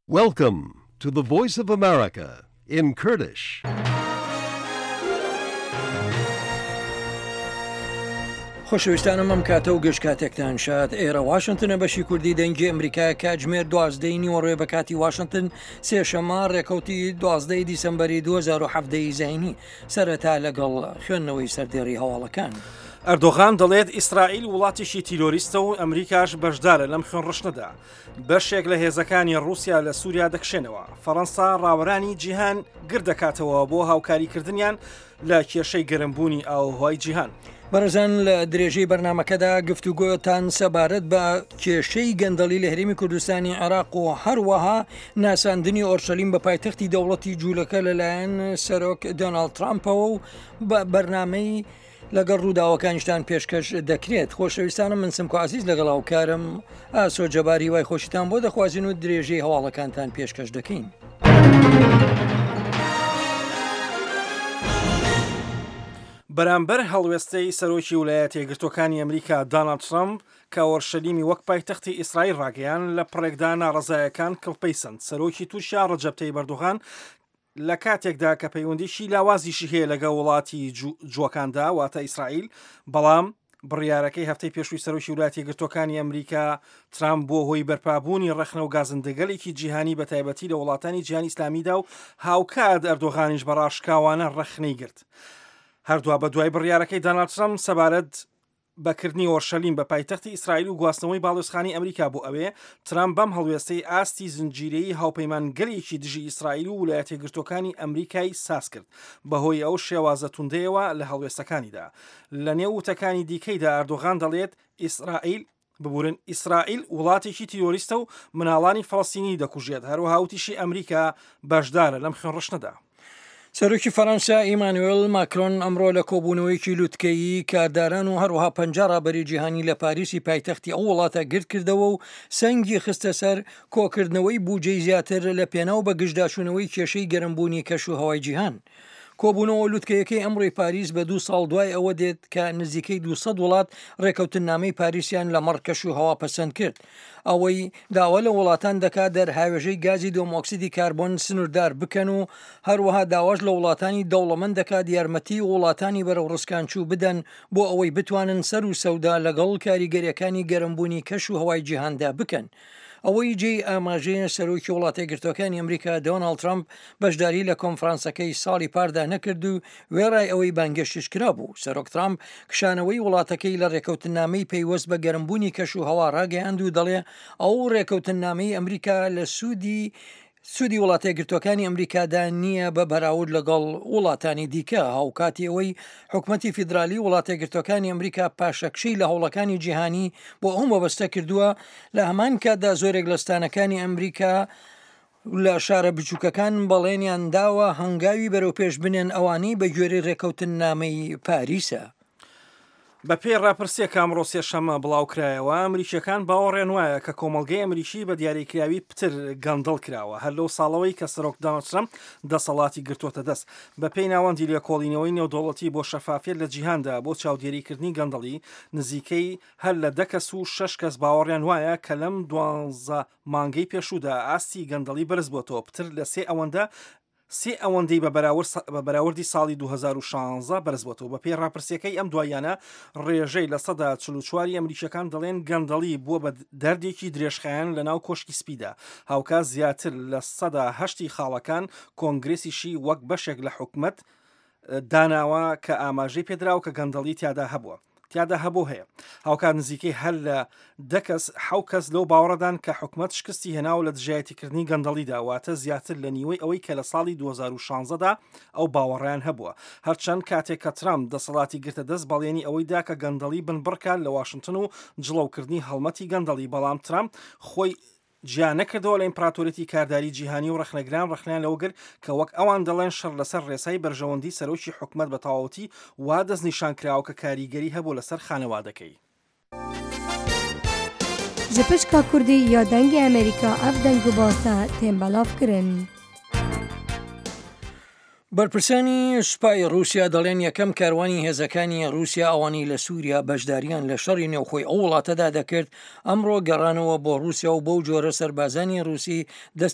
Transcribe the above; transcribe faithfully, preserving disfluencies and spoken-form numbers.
Welcome to the Voice of America in Kurdish. خۆشەویستانم ئەم کاتە و گەشت کاتێکتان شاد ئێرە واشنگتنە بەشی کوردی دەنگی ئەمریکا کاتژمێر دوازدەی نیوەڕۆی بە کاتی واشنگتن سێشەمە ڕێکەوتی دوازدەی دیسەمبەری دوو هەزار و هەفت زینی سەرەتا لەگەڵ خوێندنەوەی سەردێڕی هەواڵەکان. ئەردۆغان دەڵێت ئیسرائیل وڵاتێکی تیرۆریستە و ئەمریکاش بەشدارە لەم خوێن ڕشنەدا. بەشێک لە هێزەکانی ڕووسیا لە سووریا دەکشێنەوە. فەڕەنسا ڕاوەرانی جیهان گردەکاتەوە بۆ هاوکاریکردنیان لە کێشەی گەرمبوونی ئاوهەوای جیهان. بەرەزان لە درێژەی بەرنمەکەدا گفتوگۆتان سەبارەت بە کێشەی گەندەڵی لە هەرێمی کوردستانی عێراق و هەروەها ناساندنی ئۆرشەلیم بە پایتەختی دەوڵەتی جوولەکە لەلایەن سەرۆک دۆناڵد ترامپەوە و بە بەرنامەی لەگەڵ ڕووداوەکانیشتان پێشکەش دەکرێت. خۆشەویستانم من سمکۆ عزیز لەگەڵ هاوکارم ئاسۆ جەباری وای خۆشیتان بۆ دەخوازین و درێژەی هەواڵەکانتان پێشکەش دەکەین. بەرامبەر هەڵوێستەی سەرۆکی ویلایەتە یەکگرتووەکانی ئەمریکا دۆناڵد ترامپ کە ئۆرشەلیمی وەک پایتەختی ئیسرائیل ڕاگەیان لە پڕێکدا ناڕەزایەکان کڵپەی سند. سەرۆکی تووشیا ڕەجەب تەیب ئەردۆغان لە کاتێکدا کە پەیوەندیشی لاوازیشی هەیە لەگە وڵاتی جووەکاندا واتە ئیسرائیل، بەڵام بڕیارەکەی هەفتەی پێشووی سەرۆکی ویلایەتە یەکگرتووەکانی ئەمریکا ترامپ بۆ هۆی بەرپابوونی ڕەخنە و گازندەگەلێکی جیهانی بە تایبەتی لە وڵاتانی جیهانی ئیسلامیدا و هاوکات ئەردۆغانیش بەڕاشکاوانە ڕەخنەی گرت. هەردووە بە دوای بڕیارەکەی دۆناڵد ترامپ سەبارەت بەکردنی ئۆرشەلیم بە پایتەختی ئیسرائیل و گواستنەوەی باڵۆزخانی ئەمریکا بۆ ئەوێ ترامپ بەم هەڵوێستەی ئاستی زنجیرەیی هاوپەیمانگەلێکی دژی ئیسرائیل و ویلایەتە یەکگرتووەکانی ئەمریکای ساز کرد بەهۆی ئەو شێوازە توندەیەوە لە هەڵوێستەکانیدا. لە نێو وتەکانی دیکەیدا ئەردۆغان دەڵێت ئیسرائیل ببورن ئیسرائیل وڵاتێکی تیرۆریستە و مناڵانی فەڵەستینی دەکوژێت، هەروەها وتیشی ئەمریکا بەشدارە لەم خوێن ڕشنەدا. سەرۆکی فەڕەنسا ئیمانوێل ماکرۆن ئەمڕۆ لە کۆبوونەوەیکی لووتکەیی کارداران و هەروەها پەنجا ڕابەری جیهانی لە پاریسی پایتەختی ئەو وڵاتە گرت کردەوە و سەنگی خستە سەر کۆکردنەوەی بوجەی زیاتر لە پێناو بە گشتداشوونەوەی کێشەی گەرمبوونی کەش و هەوای جیهان. کۆبوونەوە لووتکەیەکەی ئەمڕۆی پاریس بە دوو ساڵ دوای ئەوە دێت کە نزیکەی دووسەد وڵات ڕێکەوتنامەی پاریسیان لە مەڕکەش و هەوا پەسەند کرد. ئەوەی داوا لە وڵاتان دەکات دەرهاوێژەی گازی دۆمۆکسیدی کاربۆن سنووردار بکەن و هەروەها داواش لە وڵاتانی دەوڵەمەند دەکات یارمەتی وڵاتانی بەرەو ڕسکانچوو بدەن بۆ ئەوەی بتوانن سەر و سەودا لەگەڵ کاریگەریەکانی گەرمبوونی کەش و هەوای جیهاندا بکەن. ئەوەی جێی ئاماژەیە سەرۆکی وڵاتە یەکگرتووەکانی ئەمریکا دۆناڵد ترامپ بەشداری لە کۆنفرانسەکەی ساڵی پاردا نەکرد و وێڕای ئەوەی بانگەشتش کرا بوو. سەرۆک ترامپ کشانەوەی وڵاتەکەی لە ڕێکەوتنامەی پەیوەست بە گەرمبوونی کەش و هەوا ڕاگەیاند و دەڵێ ئەو ڕێکەوتنامەی ئەمریکا لە سوودی سوودی وڵاتە یەکگرتووەکانی ئەمریکادا نییە بە بەراورد لەگەڵ وڵاتانی دیکە. هاوکاتی ئەوەی حکوومەتی فیدرالی وڵاتە یەکگرتووەکانی ئەمریکا پاشەکشەی لە هەوڵەکانی جیهانی بۆ ئەوم وەبەستە کردووە لە هەمان کاتدا زۆرێک لە ستانەکانی ئەمریکا لە شارە بچووکەکان بەڵێنیان داوە هەنگاوی بەرەو پێش بنێن ئەوانەی بە گوێرەی ڕێکەوتنامەی پاریسە. بە پێی ڕاپرسیە کامڕۆ سێشەمە بڵاوکرایەوە ئەمریکیەکان باوەڕێن وایە کە کۆمەڵگەی ئەمریکی بە دیاریکراوی پتر گەندەڵ کراوە هەر لەو ساڵەوەی کە سەرۆک دۆناڵد ترامپ دەسەڵاتی گرتووەتە دەست. بە پێی ناوەندی لێکۆڵینەوەی نێودەوڵەتی بۆ شەفافیت لە جیهاندا بۆ چاودێریکردنی گەندەڵی نزیکەی هەر لە دە کەس و شەش کەس باوەڕیان وایە کە لەم دوانزە مانگەی پێشوودا ئاستی گەندەڵی بەرز بۆتەوە پتر لە سێ ئەوەندە سێ ئەوەندەی بە بەراوردی ساڵی دوو هەزار و شانزە بەرزبووەوە. بە پێی ڕاپرسیەکەی ئەم دوایانە ڕێژەی لە سەدا چل و چواری ئەمریکیەکان دەڵێن گەندەڵی بووە بە دەردێکی درێژخایەن لە ناو کۆشکی سپیدا. هاوکات زیاتر لە سەدا هەشتی خاڵەکان کۆنگرێسیشی وەک بەشێک لە حکومەت داناوە کە ئاماژەی پێدراوە کە گەندەڵی تیادا هەبووە تیادا هەبوو هەیە. هاوکات نزیکەی هەر لە دەکەس حەو کەس لەو باوەڕدان کە حکومەت شکستی هێناو لە دژایەتیکردنی گەندەڵی داواتە زیاتر لە نیوەی ئەوەی کە لە ساڵی دوو هەزار و شانزەدا ئەو باوەڕیان هەبووە. هەرچەند کاتێک کە ترامپ دەسەڵاتی گرتە دەست بەڵێنی ئەوەیدا کە گەندەڵی بنبڕکات لە واشنگتن و جڵەوکردنی هەڵمەتی گەندەڵی، بەڵام ترامپ خۆی جیان نەکردەوە لە ئیمپراتۆریەتی کارداری جیهانی و ڕەخنەگران ڕەخنیان لەوەگر کە وەک ئەوان دەڵێن شەڕ لەسەر ڕێسای بەرژەوەندی سەرۆکی حکومەت بە تەواوەتی وا دەست نیشانکراوە کە کاریگەری هەبوو لەسەر خانەوادەکەی. ji pişka Kurdî ya dengê Amerîka ev deng û basa tên belav kirin. بەرپرسانی سوپای رووسیا دەڵێن یەکەم کاروانی هێزەکانی رووسیا ئەوانی لە سووریا بەشداریان لە شەڕی نێوخۆی ئەو وڵاتەدا دەکرد ئەمڕۆ گەڕانەوە بۆ رووسیا و بەو جۆرە سەربازانی رووسی